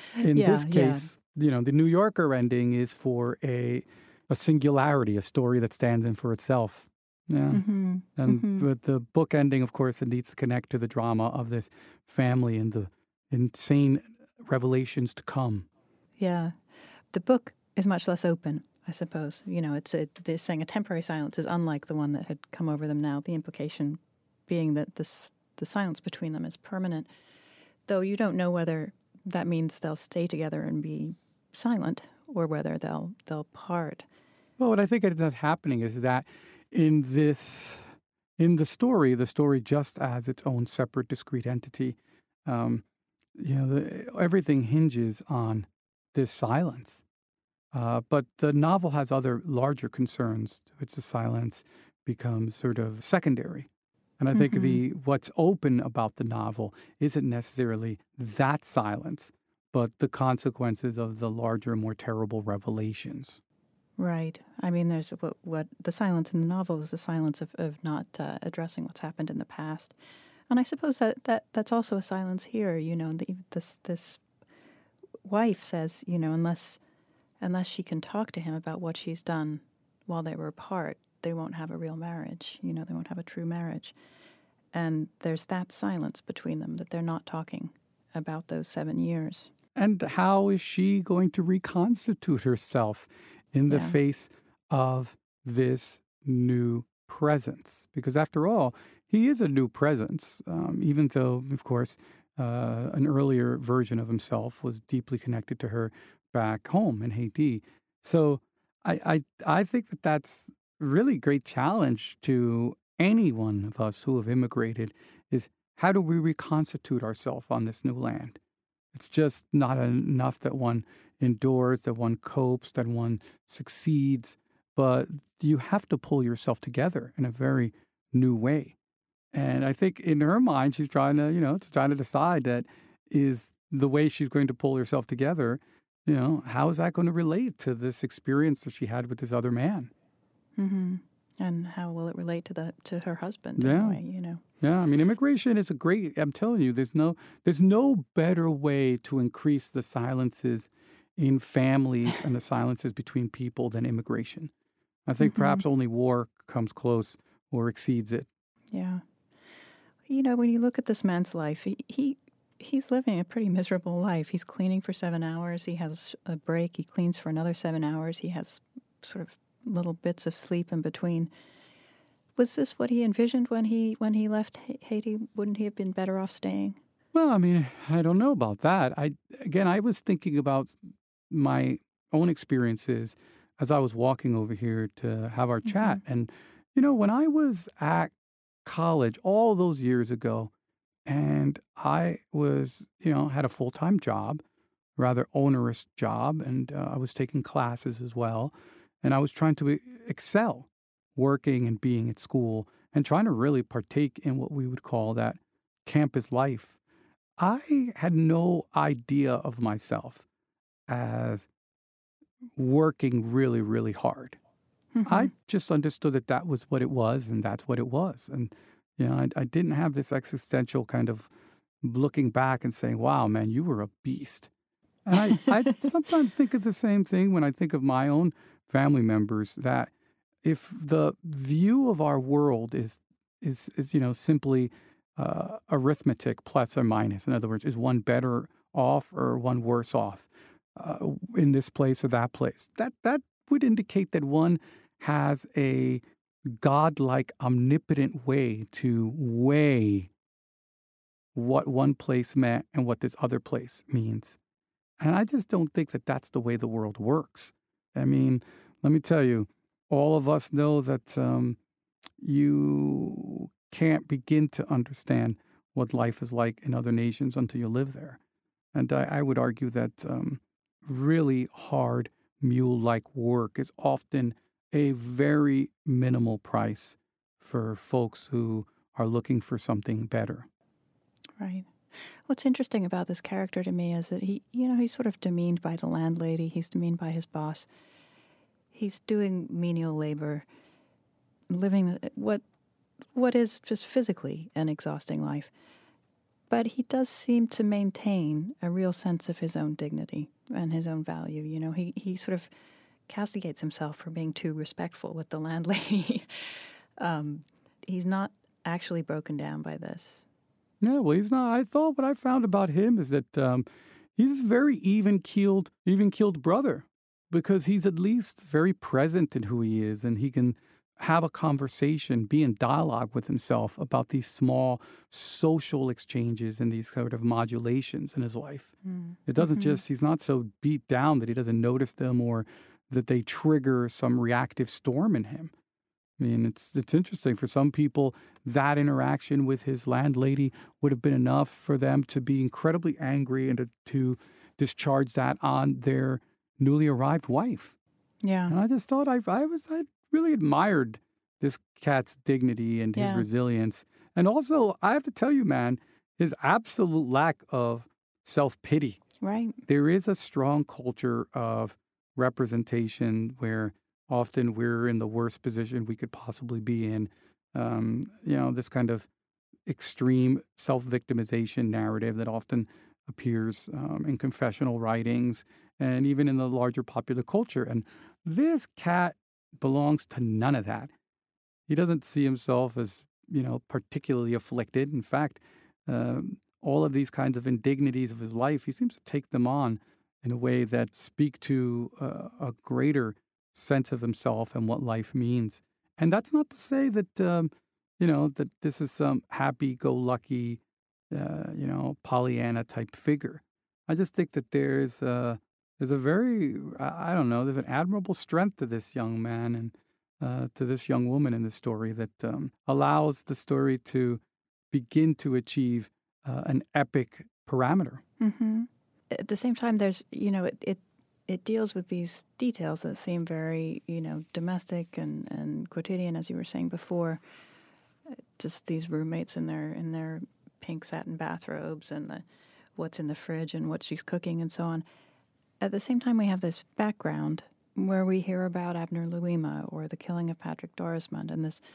In Yeah, this case, yeah. you know, the New Yorker ending is for a a singularity, a story that stands in for itself. Yeah. Mm-hmm. And mm-hmm. with the book ending, of course, it needs to connect to the drama of this family and the insane revelations to come. Yeah. The book is much less open, I suppose. You know, it's it, they're saying a temporary silence is unlike the one that had come over them now, the implication being that this the silence between them is permanent, though you don't know whether that means they'll stay together and be silent or whether they'll they'll part. Well, what I think ends up happening is that in this, in the story, the story just as its own separate, discrete entity, um, you know, the, everything hinges on this silence. Uh, but the novel has other larger concerns, to which the silence becomes sort of secondary. And I think mm-hmm. the what's open about the novel isn't necessarily that silence, but the consequences of the larger, more terrible revelations. Right. I mean, there's what, what the silence in the novel is the silence of, of not uh, addressing what's happened in the past. And I suppose that, that that's also a silence here. You know, the, this this wife says, you know, unless unless she can talk to him about what she's done while they were apart, they won't have a real marriage. You know, they won't have a true marriage. And there's that silence between them, that they're not talking about those seven years. And how is she going to reconstitute herself in the yeah. face of this new presence? Because after all, he is a new presence, um, even though, of course, uh, an earlier version of himself was deeply connected to her back home in Haiti. So I, I, I think that that's really great challenge to any one of us who have immigrated is how do we reconstitute ourselves on this new land? It's just not enough that one endures, that one copes, that one succeeds, but you have to pull yourself together in a very new way. And I think in her mind, she's trying to, you know, trying to decide that is the way she's going to pull herself together, you know, how is that going to relate to this experience that she had with this other man? Mm-hmm. And how will it relate to the to her husband? Yeah, in a way, you know. Yeah. I mean, immigration is a great. I'm telling you, there's no there's no better way to increase the silences in families and the silences between people than immigration. I think mm-hmm. perhaps only war comes close or exceeds it. Yeah. You know, when you look at this man's life, he, he he's living a pretty miserable life. He's cleaning for seven hours. He has a break. He cleans for another seven hours. He has sort of little bits of sleep in between. Was this what he envisioned when he when he left Haiti? Wouldn't he have been better off staying? Well, I mean, I don't know about that. I again, I was thinking about my own experiences as I was walking over here to have our chat. Mm-hmm. And, you know, when I was at college all those years ago, and I was, you know, had a full-time job, rather onerous job, and uh, I was taking classes as well. And I was trying to excel, working and being at school, and trying to really partake in what we would call that campus life. I had no idea of myself as working really, really hard. Mm-hmm. I just understood that that was what it was, and that's what it was. And, you know, I, I didn't have this existential kind of looking back and saying, wow, man, you were a beast. And I, I sometimes think of the same thing when I think of my own family members, that if the view of our world is, is, is you know, simply uh, arithmetic plus or minus, in other words, is one better off or one worse off uh, in this place or that place, that that would indicate that one has a godlike, omnipotent way to weigh what one place meant and what this other place means. And I just don't think that that's the way the world works. I mean, let me tell you, all of us know that um, you can't begin to understand what life is like in other nations until you live there. And I, I would argue that um, really hard mule-like work is often a very minimal price for folks who are looking for something better. Right. What's interesting about this character to me is that he, you know, he's sort of demeaned by the landlady. He's demeaned by his boss. He's doing menial labor, living what what is just physically an exhausting life. But he does seem to maintain a real sense of his own dignity and his own value. You know, he, he sort of castigates himself for being too respectful with the landlady. um, he's not actually broken down by this. Yeah, well, he's not. I thought what I found about him is that um, he's a very even-keeled, even-keeled brother, because he's at least very present in who he is, and he can have a conversation, be in dialogue with himself about these small social exchanges and these sort of modulations in his life. Mm. It doesn't mm-hmm. just, he's not so beat down that he doesn't notice them or that they trigger some reactive storm in him. I mean, it's it's interesting. For some people, that interaction with his landlady would have been enough for them to be incredibly angry and to, to discharge that on their newly arrived wife. Yeah. And I just thought I, I was, I really admired this cat's dignity and his yeah. resilience. And also, I have to tell you, man, his absolute lack of self-pity. Right. There is a strong culture of representation where often we're in the worst position we could possibly be in. Um, you know, this kind of extreme self-victimization narrative that often appears um, in confessional writings and even in the larger popular culture. And this cat belongs to none of that. He doesn't see himself as, you know, particularly afflicted. In fact, um, all of these kinds of indignities of his life, he seems to take them on in a way that speak to uh, a greater sense of himself and what life means. And that's not to say that, um, you know, that this is some happy-go-lucky, uh, you know, Pollyanna type figure. I just think that there's a, there's a very, I don't know, there's an admirable strength to this young man and uh, to this young woman in the story that um, allows the story to begin to achieve uh, an epic parameter. Mm-hmm. At the same time, there's, you know, it, it It deals with these details that seem very, you know, domestic and, and quotidian, as you were saying before. Just these roommates in their in their pink satin bathrobes and the what's in the fridge and what she's cooking and so on. At the same time, we have this background where we hear about Abner Louima or the killing of Patrick Dorismond and this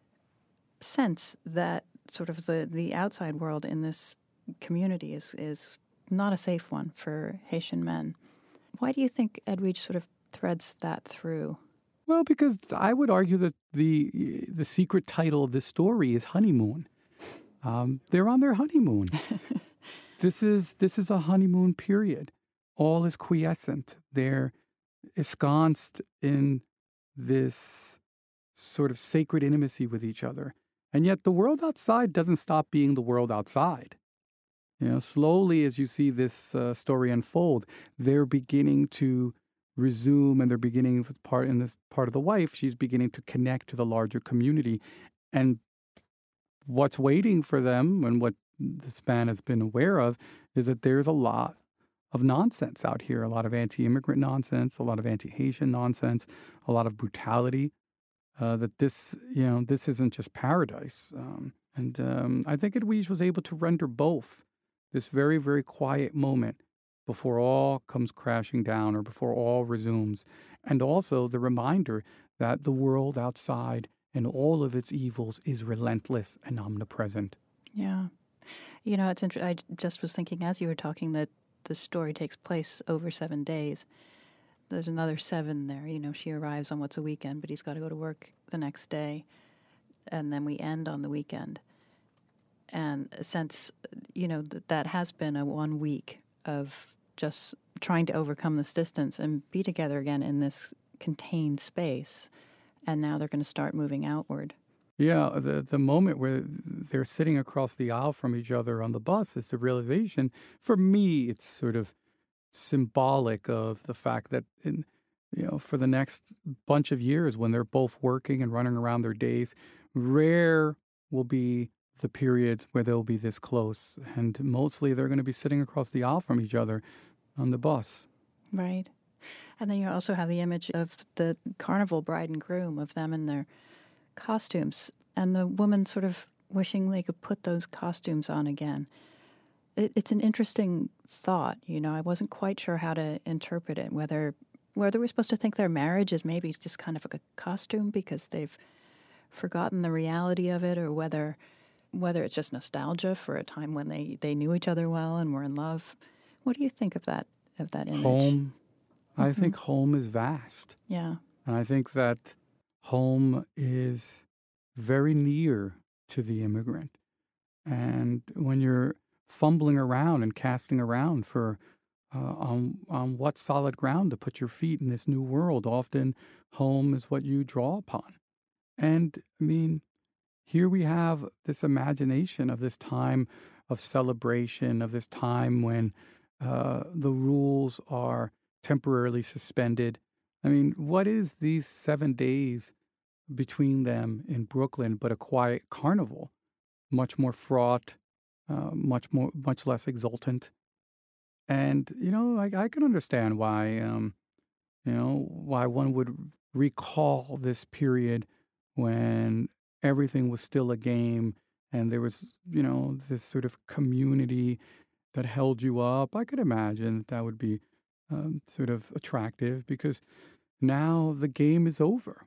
sense that sort of the, the outside world in this community is, is not a safe one for Haitian men. Why do you think Edwidge sort of threads that through? Well, because I would argue that the the secret title of this story is Honeymoon. Um, they're on their honeymoon. This is this is a honeymoon period. All is quiescent. They're ensconced in this sort of sacred intimacy with each other. And yet the world outside doesn't stop being the world outside. You know, slowly as you see this uh, story unfold, they're beginning to resume, and they're beginning with part in this part of the wife. She's beginning to connect to the larger community, and what's waiting for them, and what this man has been aware of, is that there's a lot of nonsense out here, a lot of anti-immigrant nonsense, a lot of anti-Haitian nonsense, a lot of brutality. Uh, that this, you know, this isn't just paradise, um, and um, I think Edwidge was able to render both. This very, very quiet moment before all comes crashing down or before all resumes. And also the reminder that the world outside and all of its evils is relentless and omnipresent. Yeah. You know, it's interesting. I just was thinking as you were talking that the story takes place over seven days. There's another seven there. You know, she arrives on what's a weekend, but he's got to go to work the next day. And then we end on the weekend. And since, you know, that that has been a one week of just trying to overcome this distance and be together again in this contained space, and now they're going to start moving outward. Yeah, the the moment where they're sitting across the aisle from each other on the bus is the realization. For me, it's sort of symbolic of the fact that, in, you know, for the next bunch of years when they're both working and running around their days, rare will be the periods where they'll be this close, and mostly they're going to be sitting across the aisle from each other on the bus. Right. And then you also have the image of the carnival bride and groom, of them in their costumes, and the woman sort of wishing they could put those costumes on again. It, it's an interesting thought, you know. I wasn't quite sure how to interpret it, whether whether we're supposed to think their marriage is maybe just kind of like a costume because they've forgotten the reality of it, or whether whether it's just nostalgia for a time when they, they knew each other well and were in love. What do you think of that of that image? Home. Mm-hmm. I think home is vast. Yeah. And I think that home is very near to the immigrant. And when you're fumbling around and casting around for uh, on, on what solid ground to put your feet in this new world, often home is what you draw upon. And, I mean, here we have this imagination of this time of celebration, of this time when uh, the rules are temporarily suspended. I mean, what is these seven days between them in Brooklyn but a quiet carnival? Much more fraught, uh, much more, much less exultant. And, you know, I, I can understand why, um, you know, why one would recall this period when everything was still a game and there was, you know, this sort of community that held you up. I could imagine that, that would be um, sort of attractive because now the game is over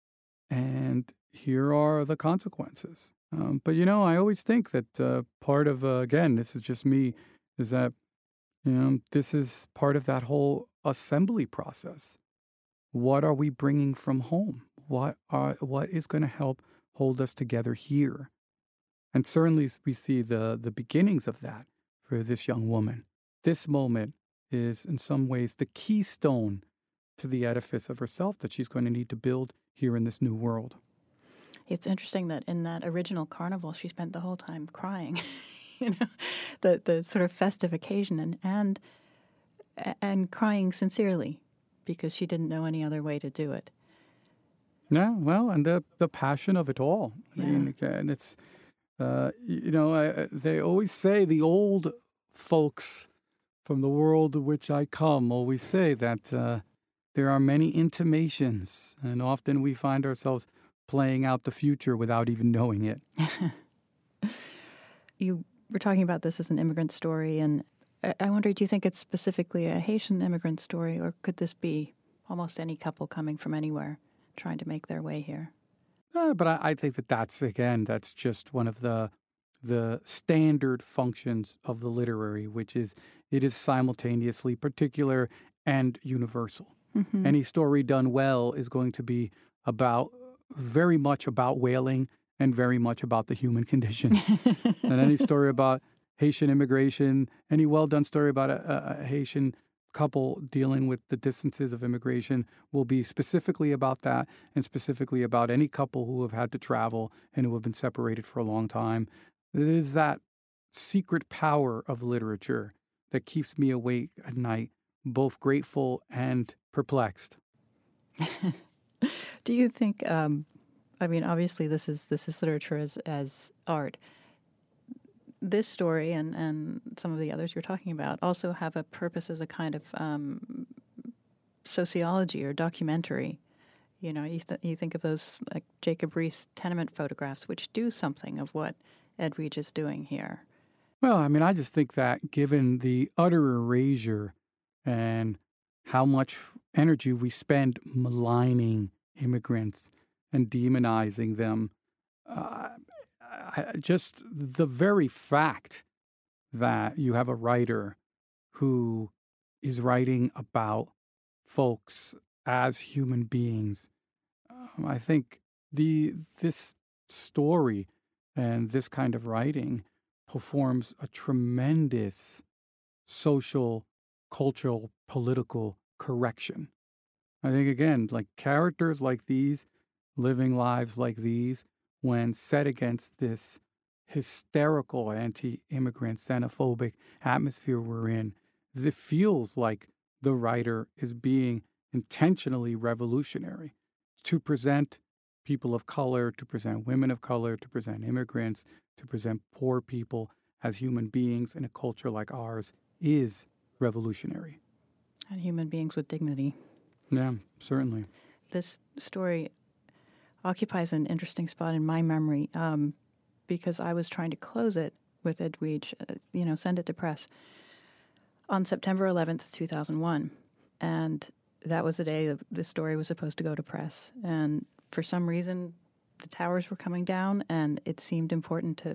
and here are the consequences. Um, but, you know, I always think that uh, part of, uh, again, this is just me, is that, you know, this is part of that whole assembly process. What are we bringing from home? What are, what is going to help hold us together here? And certainly we see the, the beginnings of that for this young woman. This moment is in some ways the keystone to the edifice of herself that she's going to need to build here in this new world. It's interesting that in that original carnival, she spent the whole time crying, you know, the the sort of festive occasion and and and crying sincerely because she didn't know any other way to do it. Yeah, well, and the the passion of it all. I Yeah. mean, again, it's uh, you know, I, they always say the old folks from the world to which I come always say that uh, there are many intimations, and often we find ourselves playing out the future without even knowing it. You were talking about this as an immigrant story, and I- I wonder, do you think it's specifically a Haitian immigrant story, or could this be almost any couple coming from anywhere trying to make their way here? Uh, but I, I think that that's, again, that's just one of the the standard functions of the literary, which is it is simultaneously particular and universal. Mm-hmm. Any story done well is going to be about, very much about whaling and very much about the human condition. And any story about Haitian immigration, any well-done story about a, a Haitian couple dealing with the distances of immigration will be specifically about that and specifically about any couple who have had to travel and who have been separated for a long time. It is that secret power of literature that keeps me awake at night, both grateful and perplexed. Do you think, um, I mean, obviously this is this is literature as, as art. This story and, and some of the others you're talking about also have a purpose as a kind of um, sociology or documentary. You know, you, th- you think of those like Jacob Riis tenement photographs, which do something of what Ed Reach is doing here. Well, I mean, I just think that given the utter erasure and how much energy we spend maligning immigrants and demonizing them, uh, I, just the very fact that you have a writer who is writing about folks as human beings, um, I think the this story and this kind of writing performs a tremendous social, cultural, political correction. I think, again, like characters like these, living lives like these, when set against this hysterical anti-immigrant, xenophobic atmosphere we're in, it feels like the writer is being intentionally revolutionary to present people of color, to present women of color, to present immigrants, to present poor people as human beings in a culture like ours is revolutionary. And human beings with dignity. Yeah, certainly. This story occupies an interesting spot in my memory um, because I was trying to close it with Ed Weege, uh, you know, send it to press, on September eleventh, two thousand one. And that was the day that the story was supposed to go to press. And for some reason, the towers were coming down, and it seemed important to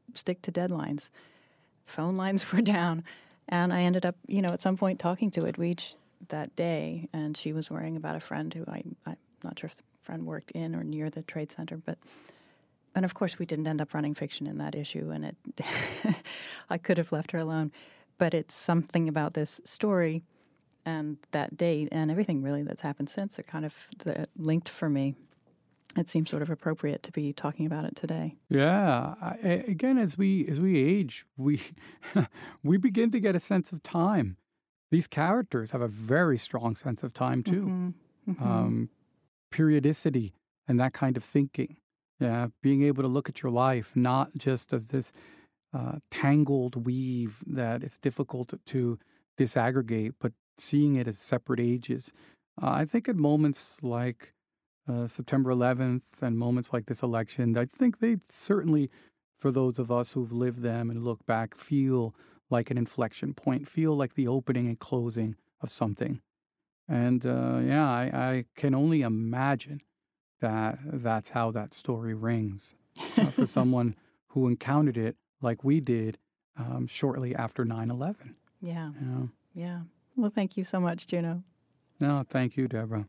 stick to deadlines. Phone lines were down, and I ended up, you know, at some point talking to Edwidge that day, and she was worrying about a friend who I, I'm not sure if the friend worked in or near the Trade Center, but, and of course we didn't end up running fiction in that issue, and it, I could have left her alone, but it's something about this story and that date and everything really that's happened since are kind of the, linked for me. It seems sort of appropriate to be talking about it today. Yeah. I, again, as we as we age, we we begin to get a sense of time. These characters have a very strong sense of time too, Mm-hmm. Mm-hmm. Um, periodicity and that kind of thinking. Yeah, being able to look at your life not just as this uh, tangled weave that it's difficult to disaggregate, but seeing it as separate ages. Uh, I think at moments like uh, September eleventh and moments like this election, I think they certainly, for those of us who've lived them and look back, feel like an inflection point, feel like the opening and closing of something. And uh, yeah, I, I can only imagine that that's how that story rings uh, for someone who encountered it like we did um, shortly after nine eleven. Yeah. Yeah. Yeah. Well, thank you so much, Juno. No, thank you, Deborah.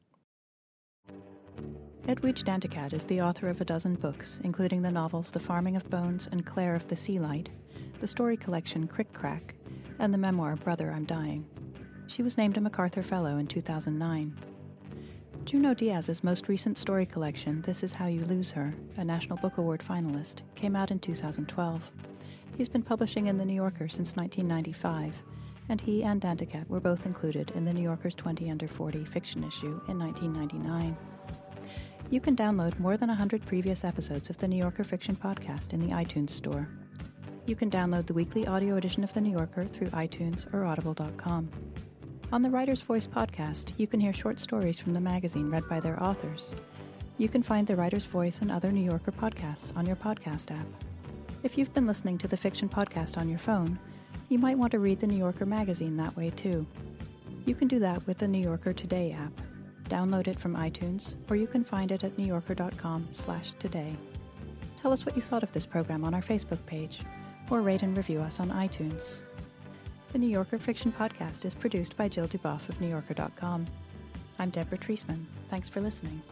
Edwidge Danticat is the author of a dozen books, including the novels The Farming of Bones and Claire of the Sea Light, the story collection Crick Crack, and the memoir Brother, I'm Dying. She was named a MacArthur Fellow in two thousand nine. Junot Díaz's most recent story collection, This Is How You Lose Her, a National Book Award finalist, came out in two thousand twelve. He's been publishing in The New Yorker since nineteen ninety-five, and he and Danticat were both included in The New Yorker's twenty under forty fiction issue in nineteen ninety-nine. You can download more than one hundred previous episodes of the New Yorker Fiction Podcast in the iTunes Store. You can download the weekly audio edition of The New Yorker through iTunes or audible dot com. On the Writer's Voice podcast, you can hear short stories from the magazine read by their authors. You can find The Writer's Voice and other New Yorker podcasts on your podcast app. If you've been listening to the Fiction Podcast on your phone, you might want to read the New Yorker magazine that way too. You can do that with the New Yorker Today app. Download it from iTunes, or you can find it at newyorker dot com slash today. Tell us what you thought of this program on our Facebook page, or rate and review us on iTunes. The New Yorker Fiction Podcast is produced by Jill Duboff of new yorker dot com. I'm Deborah Treisman. Thanks for listening.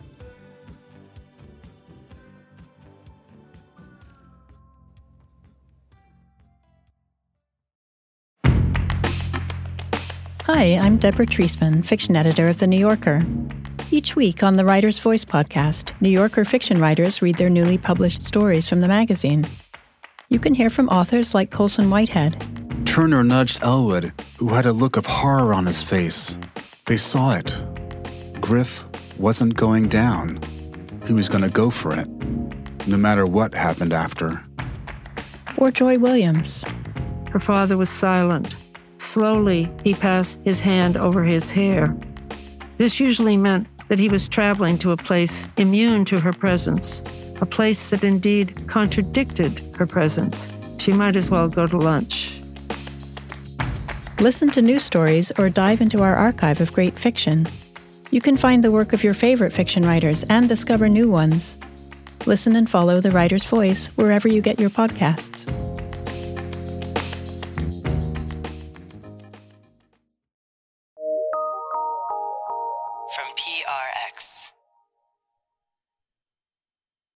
Hi, I'm Deborah Treisman, fiction editor of The New Yorker. Each week on the Writer's Voice podcast, New Yorker fiction writers read their newly published stories from the magazine. You can hear from authors like Colson Whitehead. Turner nudged Elwood, who had a look of horror on his face. They saw it. Griff wasn't going down. He was going to go for it, no matter what happened after. Or Joy Williams. Her father was silent. Slowly, he passed his hand over his hair. This usually meant that he was traveling to a place immune to her presence, a place that indeed contradicted her presence. She might as well go to lunch. Listen to new stories or dive into our archive of great fiction. You can find the work of your favorite fiction writers and discover new ones. Listen and follow The Writer's Voice wherever you get your podcasts.